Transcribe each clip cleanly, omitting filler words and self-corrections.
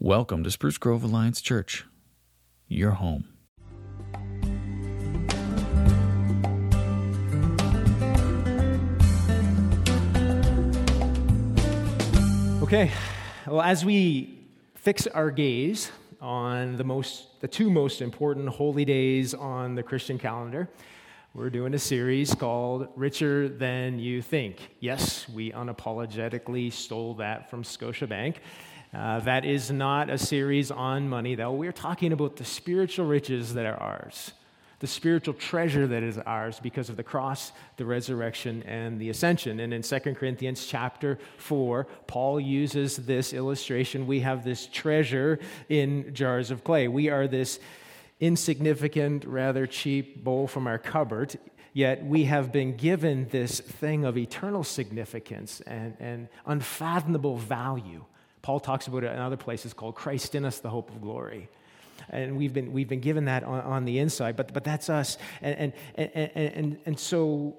Welcome to Spruce Grove Alliance Church, your home. Okay, well, as we fix our gaze on the two most important holy days on the Christian calendar, we're doing a series called Richer Than You Think. Yes, we unapologetically stole that from Scotiabank. That is not a series on money, though. We're talking about the spiritual riches that are ours, the spiritual treasure that is ours because of the cross, the resurrection, and the ascension. And in 2 Corinthians chapter 4, Paul uses this illustration. We have this treasure in jars of clay. We are this insignificant, rather cheap bowl from our cupboard, yet we have been given this thing of eternal significance and unfathomable value. Paul talks about it in other places called Christ in us, the hope of glory. And we've been given that on the inside, but that's us. And so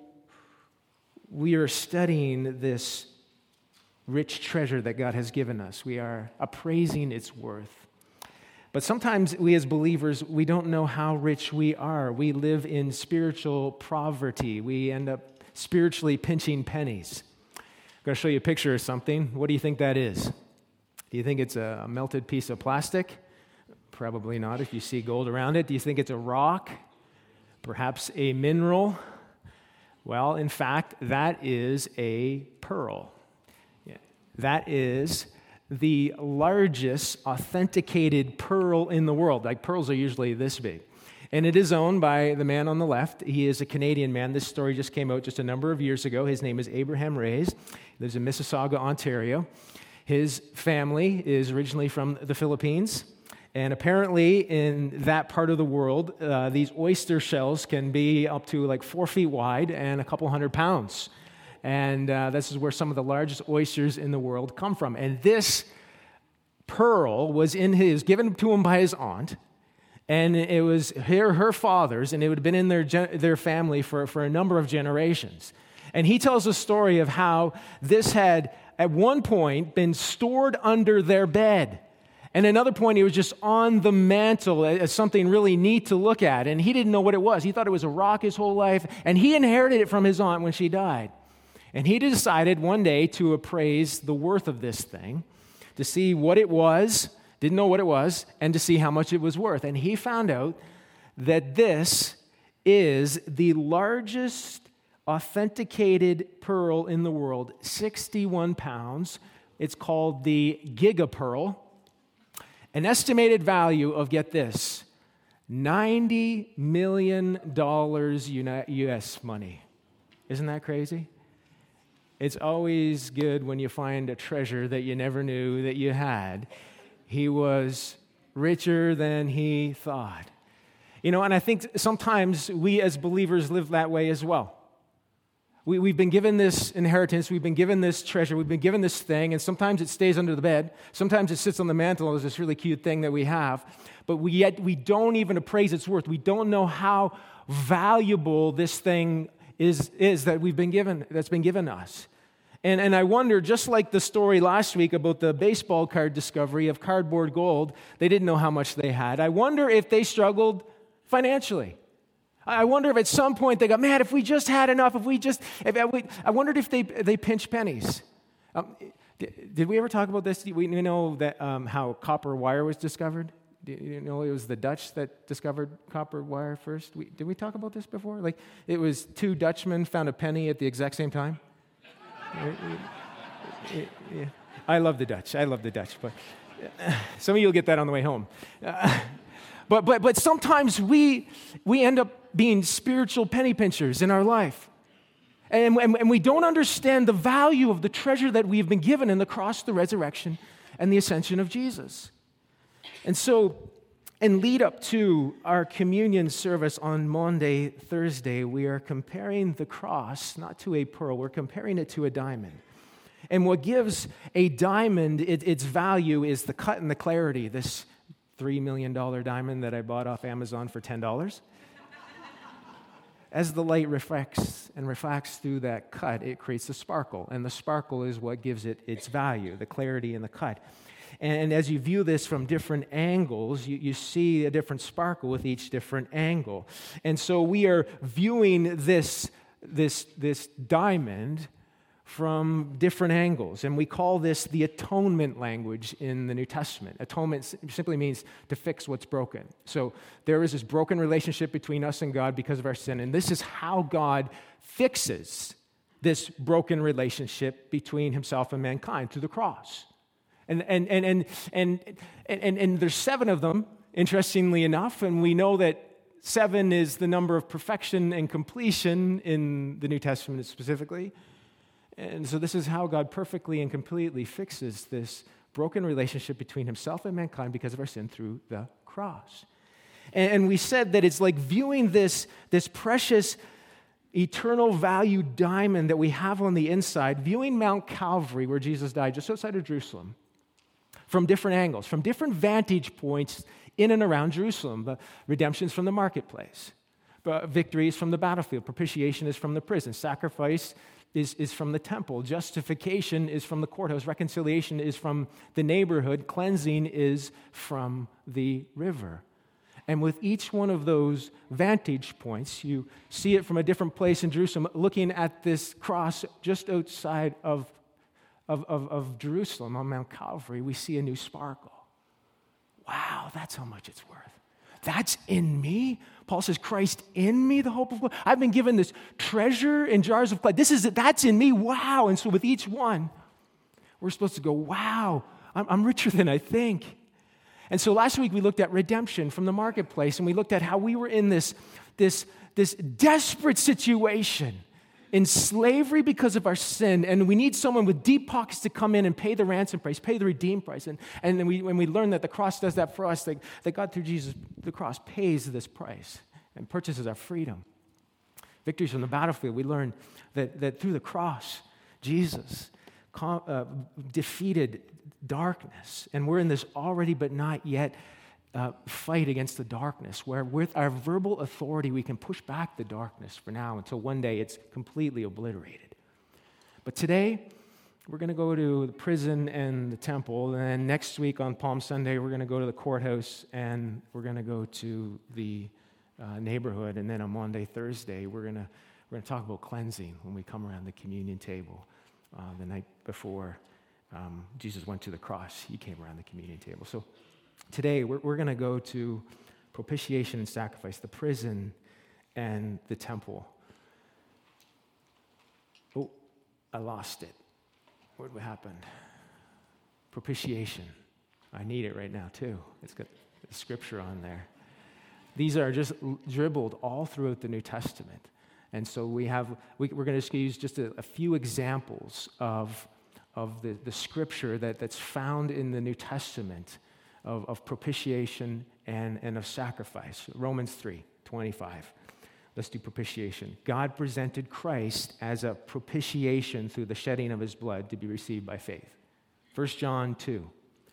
we are studying this rich treasure that God has given us. We are appraising its worth. But sometimes we as believers, we don't know how rich we are. We live in spiritual poverty. We end up spiritually pinching pennies. I'm going to show you a picture of something. What do you think that is? Do you think it's a melted piece of plastic? Probably not if you see gold around it. Do you think it's a rock? Perhaps a mineral? Well, in fact, that is a pearl. Yeah. That is the largest authenticated pearl in the world. Like, pearls are usually this big. And it is owned by the man on the left. He is a Canadian man. This story just came out just a number of years ago. His name is Abraham Reyes. He lives in Mississauga, Ontario. His family is originally from the Philippines. And apparently in that part of the world, these oyster shells can be up to like 4 feet wide and a couple 100 pounds. And this is where some of the largest oysters in the world come from. And this pearl was given to him by his aunt. And it was her father's, and it would have been in their family for a number of generations. And he tells a story of how this had, at one point, been stored under their bed. And another point, it was just on the mantle as something really neat to look at. And he didn't know what it was. He thought it was a rock his whole life. And he inherited it from his aunt when she died. And he decided one day to appraise the worth of this thing, to see what it was, didn't know what it was, and to see how much it was worth. And he found out that this is the largest authenticated pearl in the world, 61 pounds. It's called the Giga Pearl. An estimated value of, get this, $90 million U.S. money. Isn't that crazy? It's always good when you find a treasure that you never knew that you had. He was richer than he thought. And I think sometimes we as believers live that way as well. We've been given this inheritance, we've been given this treasure, we've been given this thing, and sometimes it stays under the bed, sometimes it sits on the mantle as this really cute thing that we have, but yet we don't even appraise its worth. We don't know how valuable this thing is that that's been given us. And I wonder, just like the story last week about the baseball card discovery of cardboard gold, they didn't know how much they had. I wonder if they struggled financially. I wonder if at some point they go, man, if we just had enough, I wondered if they pinched pennies. Did we ever talk about this? We know that how copper wire was discovered. Did you know it was the Dutch that discovered copper wire first? Did we talk about this before? Like, it was two Dutchmen found a penny at the exact same time. Yeah. I love the Dutch, but some of you will get that on the way home. But sometimes we end up being spiritual penny pinchers in our life. And we don't understand the value of the treasure that we've been given in the cross, the resurrection, and the ascension of Jesus. And so, in lead up to our communion service on Maundy, Thursday, we are comparing the cross, not to a pearl, we're comparing it to a diamond. And what gives a diamond its value is the cut and the clarity. This $3 million diamond that I bought off Amazon for $10. As the light reflects through that cut, it creates a sparkle. And the sparkle is what gives it its value, the clarity in the cut. And as you view this from different angles, you see a different sparkle with each different angle. And so we are viewing this diamond from different angles. And we call this the atonement language in the New Testament. Atonement simply means to fix what's broken. So there is this broken relationship between us and God because of our sin. And this is how God fixes this broken relationship between himself and mankind through the cross. And there's 7 of them, interestingly enough, and we know that 7 is the number of perfection and completion in the New Testament specifically. And so this is how God perfectly and completely fixes this broken relationship between himself and mankind because of our sin through the cross. And we said that it's like viewing this precious eternal value diamond that we have on the inside, viewing Mount Calvary where Jesus died just outside of Jerusalem from different angles, from different vantage points in and around Jerusalem. The redemption's from the marketplace. Victory is from the battlefield. Propitiation is from the prison. Sacrifice is from the temple. Justification is from the courthouse. Reconciliation is from the neighborhood. Cleansing is from the river. And with each one of those vantage points, you see it from a different place in Jerusalem, looking at this cross just outside of Jerusalem on Mount Calvary, we see a new sparkle. Wow, that's how much it's worth. That's in me. Paul says, Christ in me, the hope of glory. I've been given this treasure in jars of clay. That's in me. Wow. And so with each one, we're supposed to go, wow, I'm richer than I think. And so last week we looked at redemption from the marketplace, and we looked at how we were in this desperate situation, in slavery because of our sin, and we need someone with deep pockets to come in and pay the ransom price, pay the redeem price. And then when we learn that the cross does that for us, that God through Jesus, the cross pays this price and purchases our freedom. Victories from the battlefield, we learn that through the cross, Jesus defeated darkness. And we're in this already but not yet fight against the darkness, where with our verbal authority we can push back the darkness for now until one day it's completely obliterated. But today, we're going to go to the prison and the temple, and then next week on Palm Sunday, we're going to go to the courthouse, and we're going to go to the neighborhood, and then on Monday, Thursday, we're going to talk about cleansing when we come around the communion table. The night before Jesus went to the cross, he came around the communion table. So today, we're going to go to propitiation and sacrifice, the prison and the temple. Oh, I lost it. What happened? Propitiation. I need it right now, too. It's got the scripture on there. These are just dribbled all throughout the New Testament. And so we're going to use just a few examples of the scripture that's found in the New Testament of propitiation and of sacrifice. Romans 3:25. Let's do propitiation. God presented Christ as a propitiation through the shedding of his blood to be received by faith. 1 John 2.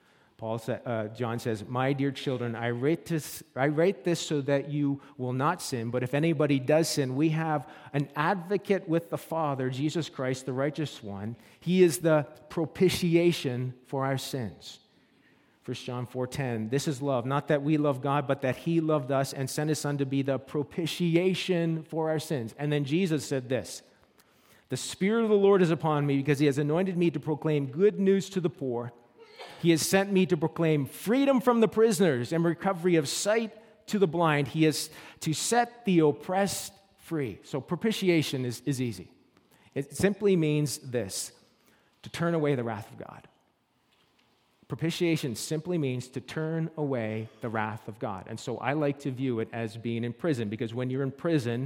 John says, "My dear children, I write this so that you will not sin. But if anybody does sin, we have an advocate with the Father, Jesus Christ, the righteous one. He is the propitiation for our sins." 1 John 4:10, "This is love, not that we love God, but that he loved us and sent his Son to be the propitiation for our sins." And then Jesus said this, "The Spirit of the Lord is upon me because he has anointed me to proclaim good news to the poor. He has sent me to proclaim freedom from the prisoners and recovery of sight to the blind. He is to set the oppressed free." So propitiation is easy. It simply means this, to turn away the wrath of God. Propitiation simply means to turn away the wrath of God. And so I like to view it as being in prison, because when you're in prison,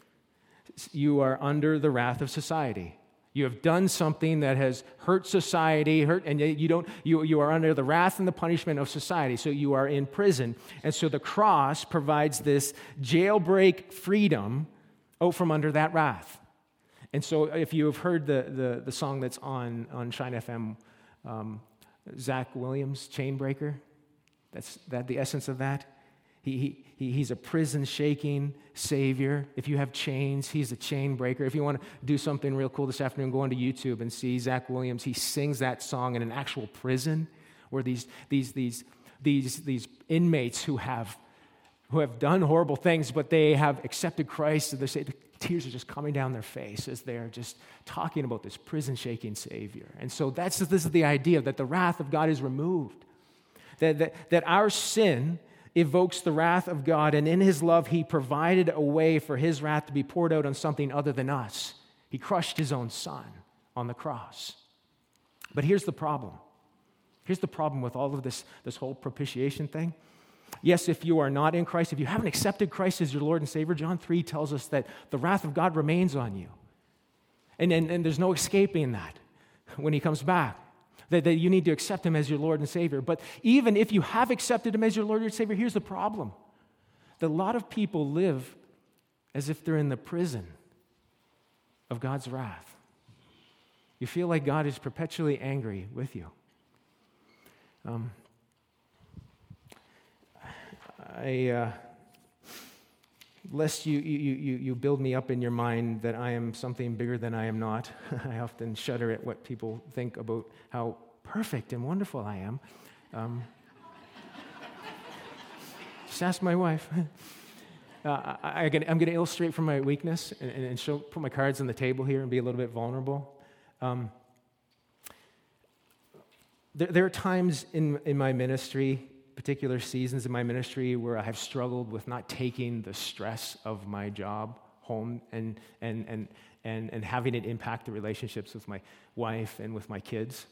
you are under the wrath of society. You have done something that has hurt society, and you are under the wrath and the punishment of society. So you are in prison. And so the cross provides this jailbreak freedom out from under that wrath. And so if you have heard the song that's on Shine FM, Zach Williams, Chainbreaker, that's the essence of that. He's a prison-shaking Savior. If you have chains, he's a chain breaker. If you want to do something real cool this afternoon, go onto YouTube and see Zach Williams. He sings that song in an actual prison where these inmates who have done horrible things, but they have accepted Christ, and they say the tears are just coming down their face as they're just talking about this prison-shaking Savior. And so this is the idea that the wrath of God is removed, that our sin evokes the wrath of God, and in his love, he provided a way for his wrath to be poured out on something other than us. He crushed his own son on the cross. But here's the problem. Here's the problem with all of this whole propitiation thing. Yes, if you are not in Christ, if you haven't accepted Christ as your Lord and Savior, John 3 tells us that the wrath of God remains on you. And there's no escaping that when he comes back. That you need to accept him as your Lord and Savior. But even if you have accepted him as your Lord and Savior, here's the problem. That a lot of people live as if they're in the prison of God's wrath. You feel like God is perpetually angry with you. Lest you build me up in your mind that I am something bigger than I am not. I often shudder at what people think about how perfect and wonderful I am. Just ask my wife. I'm going to illustrate from my weakness and put my cards on the table here and be a little bit vulnerable. There are times in my ministry, particular seasons in my ministry, where I have struggled with not taking the stress of my job home and having it impact the relationships with my wife and with my kids.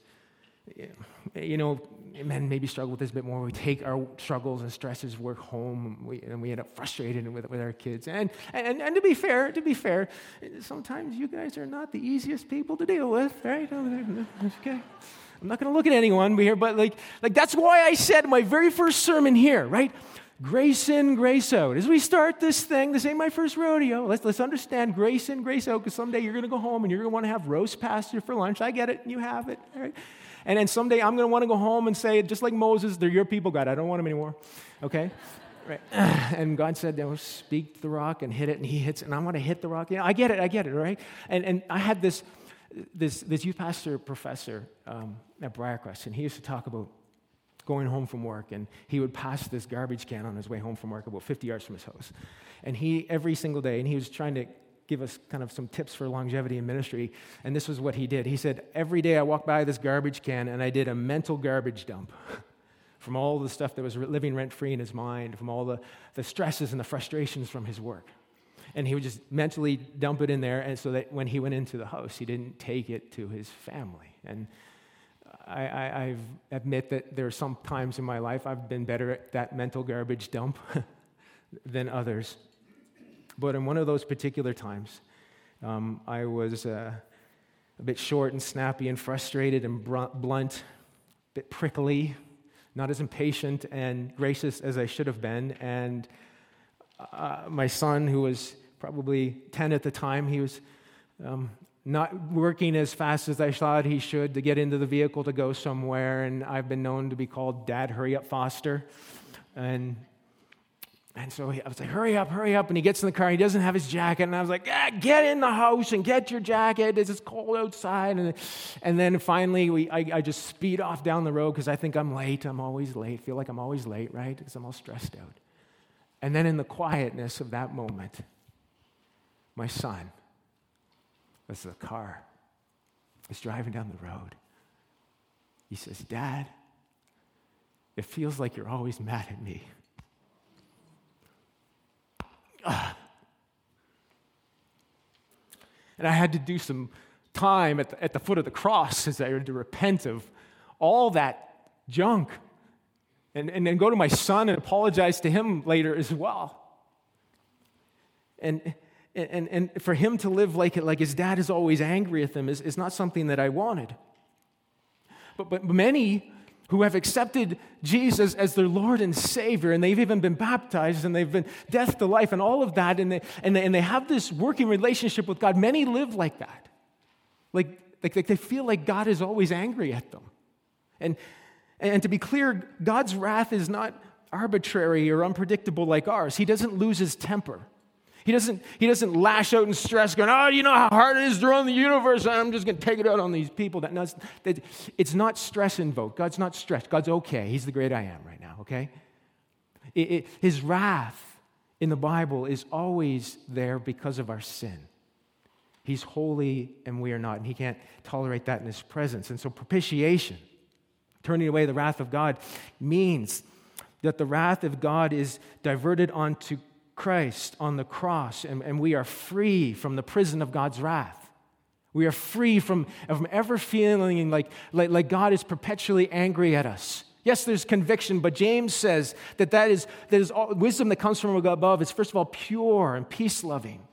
You know, men maybe struggle with this a bit more. We take our struggles and stresses work home, and we end up frustrated with our kids. And to be fair, sometimes you guys are not the easiest people to deal with, right? Okay. I'm not going to look at anyone here, but like that's why I said in my very first sermon here, right? Grace in, grace out. As we start this thing, this ain't my first rodeo. Let's understand grace in, grace out, because someday you're going to go home and you're going to want to have roast pasture for lunch. I get it, and you have it, all right? And then someday I'm going to want to go home and say, just like Moses, they're your people, God. I don't want them anymore, okay? Right. And God said, speak to the rock and hit it, and he hits it, and I want to hit the rock. You know, I get it, all right? And I had this youth pastor professor at Briarcrest, and he used to talk about going home from work, and he would pass this garbage can on his way home from work about 50 yards from his house. And every single day, and he was trying to give us kind of some tips for longevity in ministry, and this was what he did. He said, every day I walked by this garbage can, and I did a mental garbage dump from all the stuff that was living rent-free in his mind, from all the stresses and the frustrations from his work. And he would just mentally dump it in there, and so that when he went into the house, he didn't take it to his family. And I admit that there are some times in my life I've been better at that mental garbage dump than others. But in one of those particular times, I was a bit short and snappy and frustrated and blunt, a bit prickly, not as impatient and gracious as I should have been. And my son, who was probably 10 at the time, he was not working as fast as I thought he should to get into the vehicle to go somewhere. And I've been known to be called Dad Hurry Up Foster. And so I was like, hurry up. And he gets in the car, he doesn't have his jacket. And I was like, get in the house and get your jacket. It's cold outside. And then finally, I just speed off down the road because I think I'm late. I'm always late. Feel like I'm always late, right? Because I'm all stressed out. And then in the quietness of that moment, my son, this is a car, is driving down the road. He says, Dad, it feels like you're always mad at me. And I had to do some time at the foot of the cross as I had to repent of all that junk and then go to my son and apologize to him later as well. And for him to live like his dad is always angry at him is not something that I wanted. But many who have accepted Jesus as their Lord and Savior, and they've even been baptized, and they've been death to life, and all of that, and they have this working relationship with God. Many live like that, like they feel like God is always angry at them. And to be clear, God's wrath is not arbitrary or unpredictable like ours. He doesn't lose his temper. He doesn't lash out in stress going, oh, you know how hard it is to run the universe, I'm just going to take it out on these people. It's not stress invoked. God's not stressed. God's okay. He's the great I am right now, okay? His wrath in the Bible is always there because of our sin. He's holy and we are not, and he can't tolerate that in his presence. And so propitiation, turning away the wrath of God, means that the wrath of God is diverted onto Christ on the cross, and we are free from the prison of God's wrath. We are free from ever feeling like God is perpetually angry at us. Yes, there's conviction, but James says that is all, wisdom that comes from above is first of all pure and peace-loving.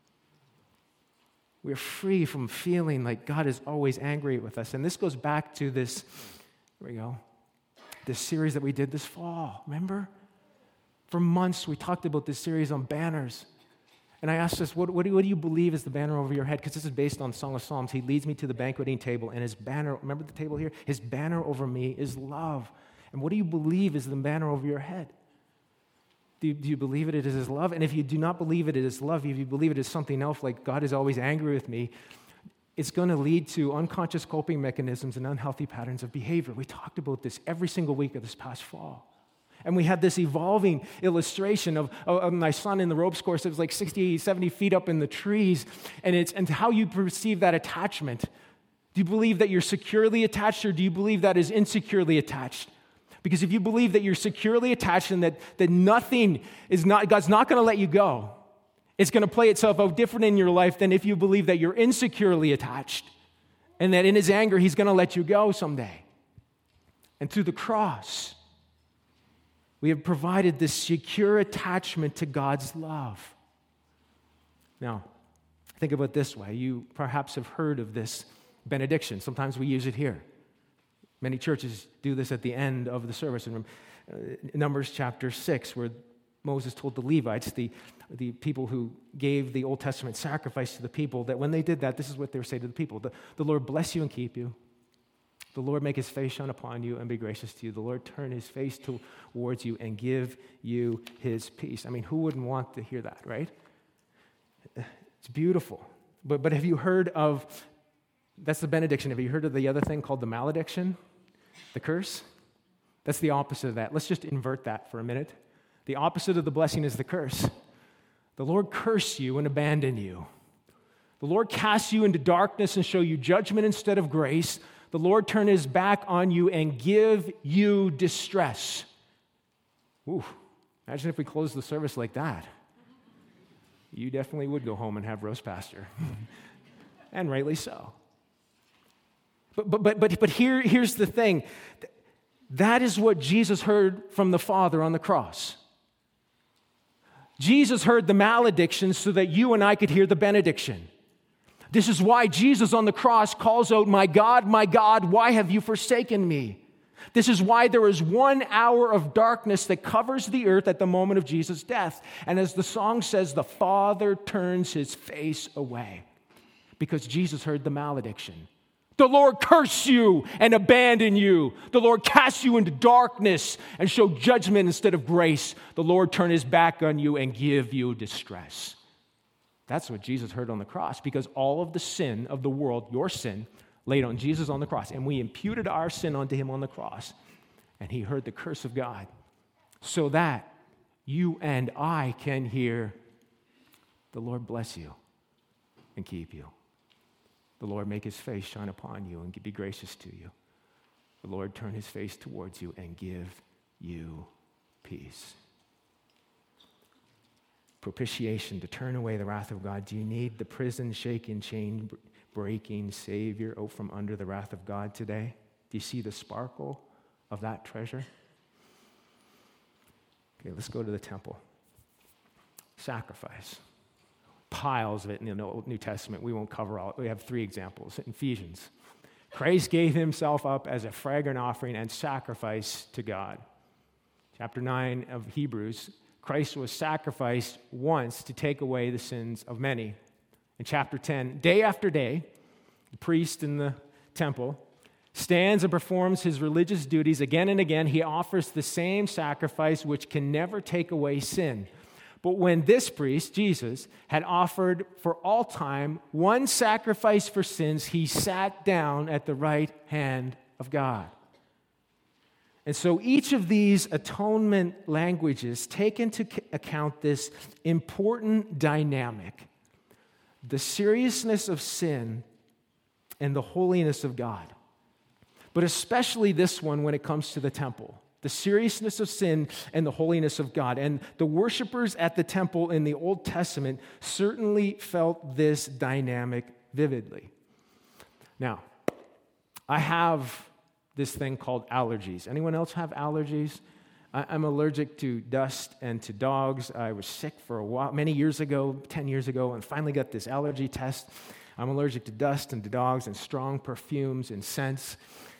We are free from feeling like God is always angry with us. And this goes back to this, here we go, this series that we did this fall, remember? For months, we talked about this series on banners. And I asked us, what do you believe is the banner over your head? Because this is based on Song of Psalms. He leads me to the banqueting table, and his banner, remember the table here? His banner over me is love. And what do you believe is the banner over your head? Do you believe it is his love? And if you do not believe it is love, if you believe it is something else, like God is always angry with me, it's going to lead to unconscious coping mechanisms and unhealthy patterns of behavior. We talked about this every single week of this past fall. And we had this evolving illustration of my son in the ropes course. It was like 60, 70 feet up in the trees. And how you perceive that attachment. Do you believe that you're securely attached, or do you believe that is insecurely attached? Because if you believe that you're securely attached and that nothing is not, God's not going to let you go, it's going to play itself out different in your life than if you believe that you're insecurely attached and that in his anger, he's going to let you go someday. And through the cross, we have provided this secure attachment to God's love. Now, think about it this way. You perhaps have heard of this benediction. Sometimes we use it here. Many churches do this at the end of the service. In Numbers chapter 6, where Moses told the Levites, the people who gave the Old Testament sacrifice to the people, that when they did that, this is what they would say to the people. The Lord bless you and keep you. The Lord make his face shine upon you and be gracious to you. The Lord turn his face towards you and give you his peace. I mean, who wouldn't want to hear that, right? It's beautiful. But have you heard of, that's the benediction. Have you heard of the other thing called the malediction? The curse? That's the opposite of that. Let's just invert that for a minute. The opposite of the blessing is the curse. The Lord curse you and abandon you. The Lord cast you into darkness and show you judgment instead of grace. The Lord turn his back on you and give you distress. Ooh, imagine if we closed the service like that. You definitely would go home and have roast pastor. And rightly so. But here's the thing. That is what Jesus heard from the Father on the cross. Jesus heard the malediction so that you and I could hear the benediction. This is why Jesus on the cross calls out, my God, why have you forsaken me? This is why there is 1 hour of darkness that covers the earth at the moment of Jesus' death. And as the song says, the Father turns his face away because Jesus heard the malediction. The Lord curse you and abandon you. The Lord cast you into darkness and show judgment instead of grace. The Lord turn his back on you and give you distress. That's what Jesus heard on the cross, because all of the sin of the world, your sin, laid on Jesus on the cross. And we imputed our sin onto him on the cross. And he heard the curse of God so that you and I can hear, the Lord bless you and keep you. The Lord make his face shine upon you and be gracious to you. The Lord turn his face towards you and give you peace. Propitiation, to turn away the wrath of God. Do you need the prison-shaking, chain-breaking Savior out from under the wrath of God today? Do you see the sparkle of that treasure? Okay, let's go to the temple. Sacrifice. Piles of it in the New Testament. We won't cover all. We have 3 examples. In Ephesians, Christ gave himself up as a fragrant offering and sacrifice to God. Chapter 9 of Hebrews, Christ was sacrificed once to take away the sins of many. In chapter 10, day after day, the priest in the temple stands and performs his religious duties again and again. He offers the same sacrifice which can never take away sin. But when this priest, Jesus, had offered for all time one sacrifice for sins, he sat down at the right hand of God. And so each of these atonement languages take into account this important dynamic, the seriousness of sin and the holiness of God. But especially this one when it comes to the temple, the seriousness of sin and the holiness of God. And the worshipers at the temple in the Old Testament certainly felt this dynamic vividly. Now, I have this thing called allergies. Anyone else have allergies? I'm allergic to dust and to dogs. I was sick for a while, many years ago, 10 years ago, and finally got this allergy test. I'm allergic to dust and to dogs and strong perfumes and scents.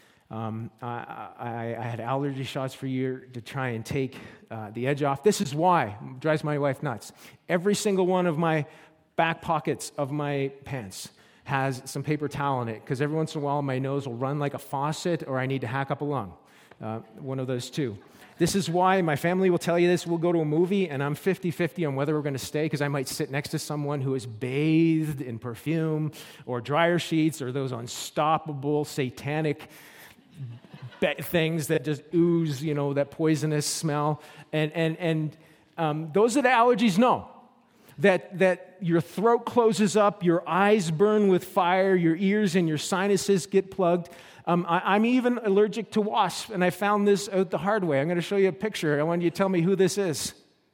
I had allergy shots for a year to try and take the edge off. This is why it drives my wife nuts. Every single one of my back pockets of my pants has some paper towel in it, because every once in a while my nose will run like a faucet or I need to hack up a lung. One of those two. This is why my family will tell you this. We'll go to a movie and I'm 50-50 on whether we're going to stay, because I might sit next to someone who is bathed in perfume or dryer sheets or those unstoppable satanic things that just ooze, that poisonous smell. And those that have allergies know that your throat closes up, your eyes burn with fire, your ears and your sinuses get plugged. I'm even allergic to wasps, and I found this out the hard way. I'm going to show you a picture. I want you to tell me who this is.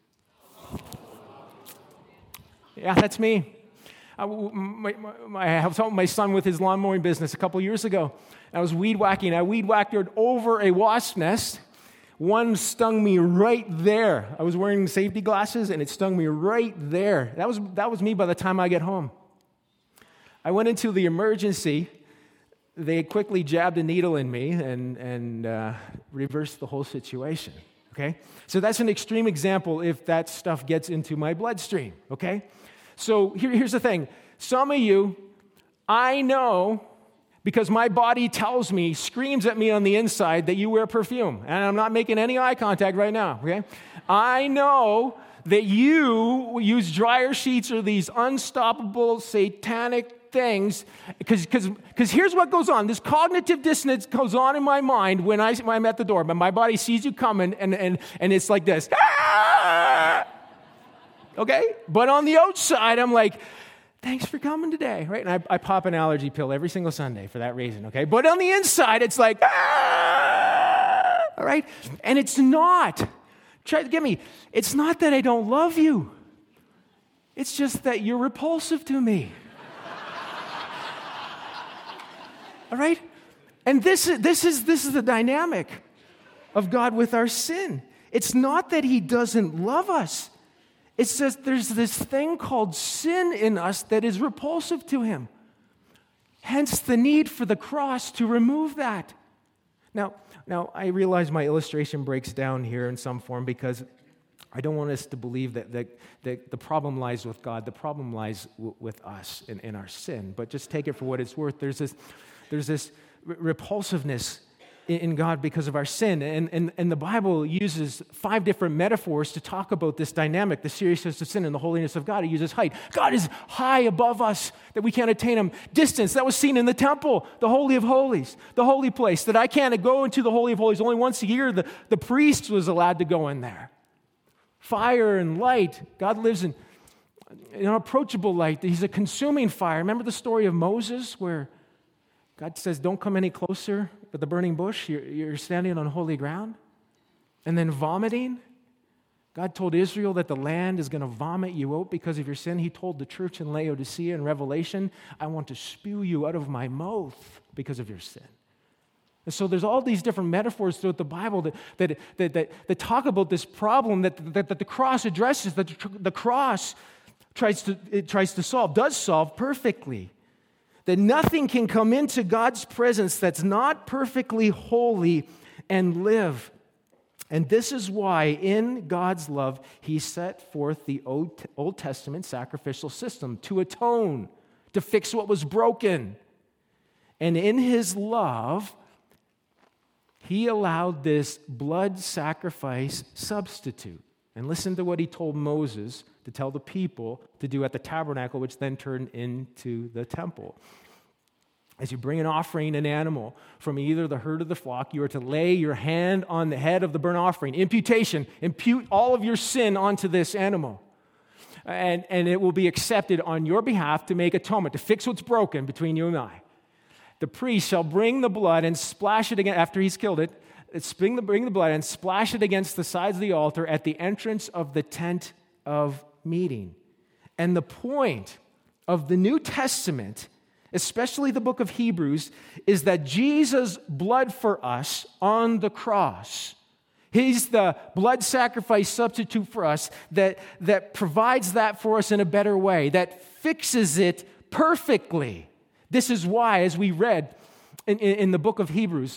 Yeah, that's me. I helped my son with his lawn mowing business a couple years ago. I was weed whacking. I weed whacked over a wasp nest. One stung me right there. I was wearing safety glasses, and it stung me right there. That was me by the time I get home. I went into the emergency. They quickly jabbed a needle in me and reversed the whole situation. Okay? So that's an extreme example if that stuff gets into my bloodstream. Okay? So here's the thing. Some of you, I know, because my body tells me, screams at me on the inside that you wear perfume. And I'm not making any eye contact right now, okay? I know that you use dryer sheets or these unstoppable satanic things, because here's what goes on. This cognitive dissonance goes on in my mind when I'm at the door, but my body sees you coming, and it's like this. Ah! Okay? But on the outside, I'm like, thanks for coming today, right? And I pop an allergy pill every single Sunday for that reason, okay? But on the inside, it's like, ah! All right? And it's not. Try to get me. It's not that I don't love you. It's just that you're repulsive to me. All right? And this is the dynamic of God with our sin. It's not that he doesn't love us. It's just there's this thing called sin in us that is repulsive to him. Hence the need for the cross to remove that. Now I realize my illustration breaks down here in some form because I don't want us to believe that the problem lies with God. The problem lies with us in our sin. But just take it for what it's worth. There's this repulsiveness in God because of our sin. And the Bible uses 5 different metaphors to talk about this dynamic, the seriousness of sin and the holiness of God. It uses height. God is high above us, that we can't attain him. Distance, that was seen in the temple, the Holy of Holies, the holy place, that I can't go into the Holy of Holies. Only once a year, the priest was allowed to go in there. Fire and light. God lives in an unapproachable light. He's a consuming fire. Remember the story of Moses where God says, don't come any closer with the burning bush. You're standing on holy ground. And then vomiting. God told Israel that the land is going to vomit you out because of your sin. He told the church in Laodicea in Revelation, I want to spew you out of my mouth because of your sin. And so there's all these different metaphors throughout the Bible that talk about this problem that the cross addresses, that the cross tries to solve, does solve perfectly. That nothing can come into God's presence that's not perfectly holy and live. And this is why in God's love, he set forth the Old Testament sacrificial system to atone, to fix what was broken. And in his love, he allowed this blood sacrifice substitute. And listen to what he told Moses to tell the people to do at the tabernacle, which then turned into the temple. As you bring an offering, an animal, from either the herd or the flock, you are to lay your hand on the head of the burnt offering. Imputation. Impute all of your sin onto this animal. And it will be accepted on your behalf to make atonement, to fix what's broken between you and I. The priest shall bring the blood and splash it again after he's killed it. Bring the blood and splash it against the sides of the altar at the entrance of the tent of meeting. And the point of the New Testament, especially the book of Hebrews, is that Jesus' blood for us on the cross, he's the blood sacrifice substitute for us that provides that for us in a better way, that fixes it perfectly. This is why, as we read in the book of Hebrews,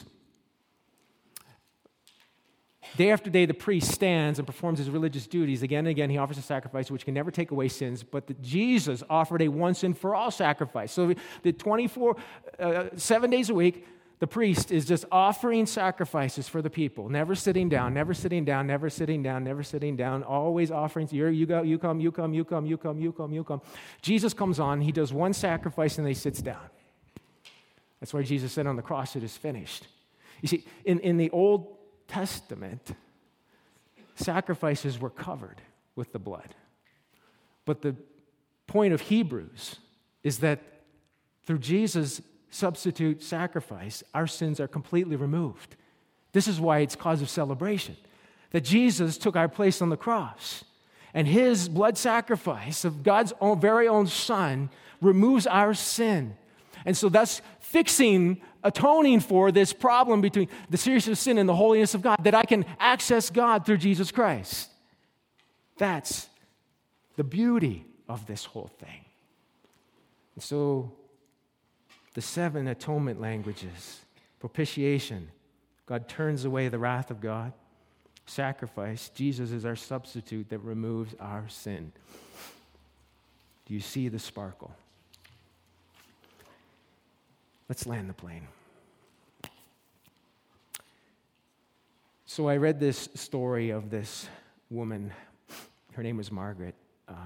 day after day, the priest stands and performs his religious duties. Again and again, he offers a sacrifice which can never take away sins, but that Jesus offered a once and for all sacrifice. So the 7 days a week, the priest is just offering sacrifices for the people, never sitting down, never sitting down, never sitting down, never sitting down, always offering. You go, you come, you come, you come, you come, you come, you come. Jesus comes on, he does one sacrifice, and then he sits down. That's why Jesus said on the cross, it is finished. You see, in the Old Testament, sacrifices were covered with the blood. But the point of Hebrews is that through Jesus' substitute sacrifice, our sins are completely removed. This is why it's cause of celebration, that Jesus took our place on the cross, and his blood sacrifice of God's own, very own Son removes our sin. And so that's atoning for this problem between the seriousness of sin and the holiness of God, that I can access God through Jesus Christ. That's the beauty of this whole thing. And so the 7 atonement languages: propitiation, God turns away the wrath of God; sacrifice, Jesus is our substitute that removes our sin. Do you see the sparkle? Let's land the plane. So I read this story of this woman. Her name was Margaret,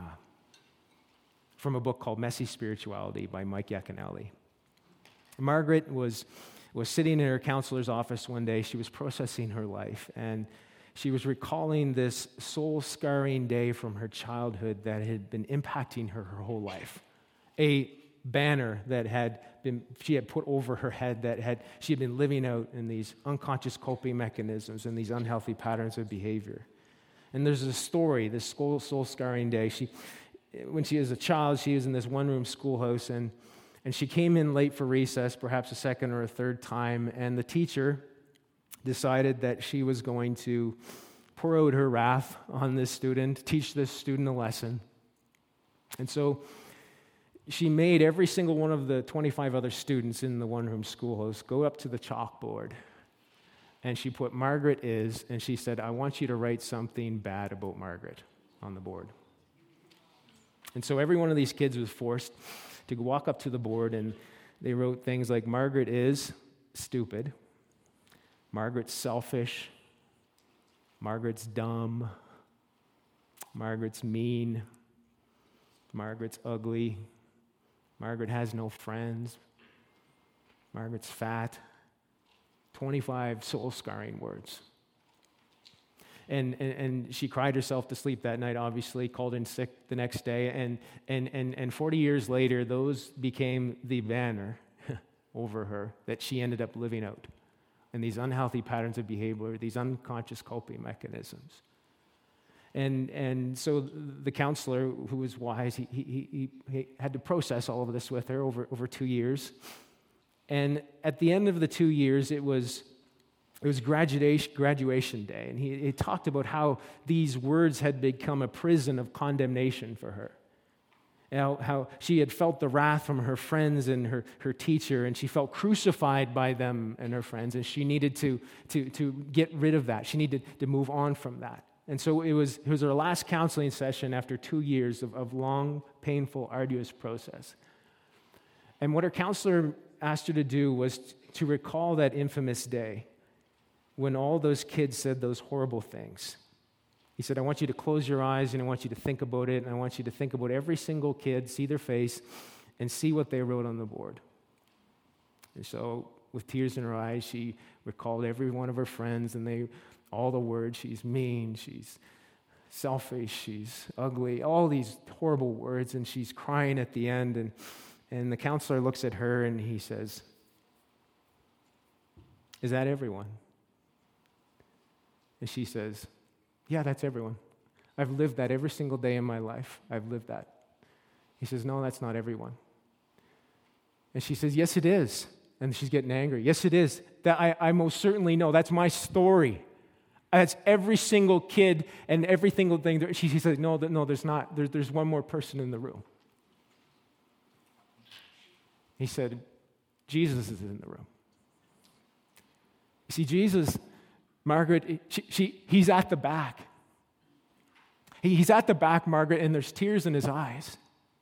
from a book called Messy Spirituality by Mike Yaconelli. Margaret was sitting in her counselor's office one day. She was processing her life, and she was recalling this soul-scarring day from her childhood that had been impacting her whole life. A banner that she had put over her head that she had been living out in these unconscious coping mechanisms and these unhealthy patterns of behavior. And there's a story, this soul-scarring day. When she was a child, she was in this one-room schoolhouse, and she came in late for recess, perhaps a second or a third time, and the teacher decided that she was going to pour out her wrath on this student, teach this student a lesson. And so she made every single one of the 25 other students in the one-room schoolhouse go up to the chalkboard, and she put Margaret is, and she said, I want you to write something bad about Margaret on the board. And so every one of these kids was forced to walk up to the board, and they wrote things like, Margaret is stupid, Margaret's selfish, Margaret's dumb, Margaret's mean, Margaret's ugly, Margaret has no friends, Margaret's fat. 25 soul-scarring words. And she cried herself to sleep that night, obviously, called in sick the next day, and 40 years later, those became the banner over her that she ended up living out. And these unhealthy patterns of behavior, these unconscious coping mechanisms. And so the counselor, who was wise, he had to process all of this with her over 2 years. And at the end of the 2 years, it was graduation day. And he talked about how these words had become a prison of condemnation for her. How she had felt the wrath from her friends and her teacher, and she felt crucified by them and her friends, and she needed to get rid of that. She needed to move on from that. And so it was her last counseling session after 2 years of long, painful, arduous process. And what her counselor asked her to do was to recall that infamous day when all those kids said those horrible things He said, I want you to close your eyes and I want you to think about it, and I want you to think about every single kid, see their face, and see what they wrote on the board. And so, with tears in her eyes, she recalled every one of her friends and all the words. She's mean, she's selfish, she's ugly, all these horrible words, and she's crying at the end. And the counselor looks at her and he says, is that everyone? And she says, yeah, that's everyone. I've lived that every single day in my life. I've lived that. He says, no, that's not everyone. And she says, yes, it is. And she's getting angry. Yes, it is. That I most certainly know. That's my story. That's every single kid and every single thing. She says, no, there's not. There's one more person in the room. He said, Jesus is in the room. You see, Jesus, Margaret, he's at the back. He's at the back, Margaret, and there's tears in his eyes.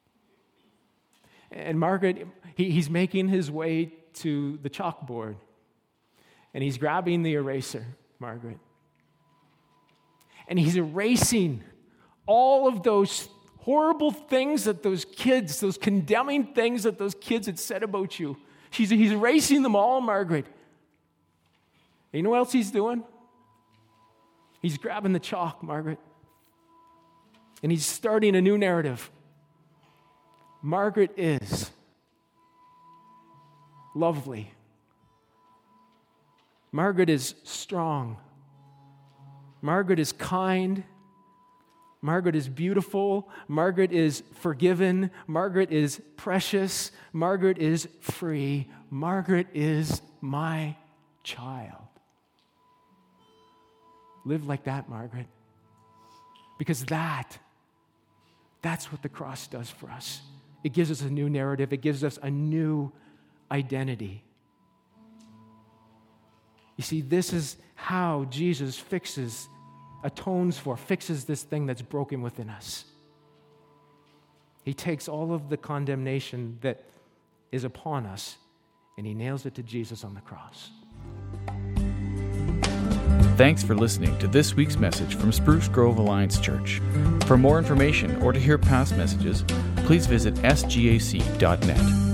And Margaret, he's making his way to the chalkboard. And he's grabbing the eraser, Margaret. And he's erasing all of those horrible things that those kids, those condemning things that those kids had said about you. He's erasing them all, Margaret. And you know what else he's doing? He's grabbing the chalk, Margaret. And he's starting a new narrative. Margaret is lovely. Margaret is strong. Margaret is kind. Margaret is beautiful. Margaret is forgiven. Margaret is precious. Margaret is free. Margaret is my child. Live like that, Margaret. Because that's what the cross does for us. It gives us a new narrative. It gives us a new identity. You see, this is how Jesus fixes this thing that's broken within us. He takes all of the condemnation that is upon us and he nails it to Jesus on the cross. Thanks for listening to this week's message from Spruce Grove Alliance Church. For more information or to hear past messages, please visit sgac.net.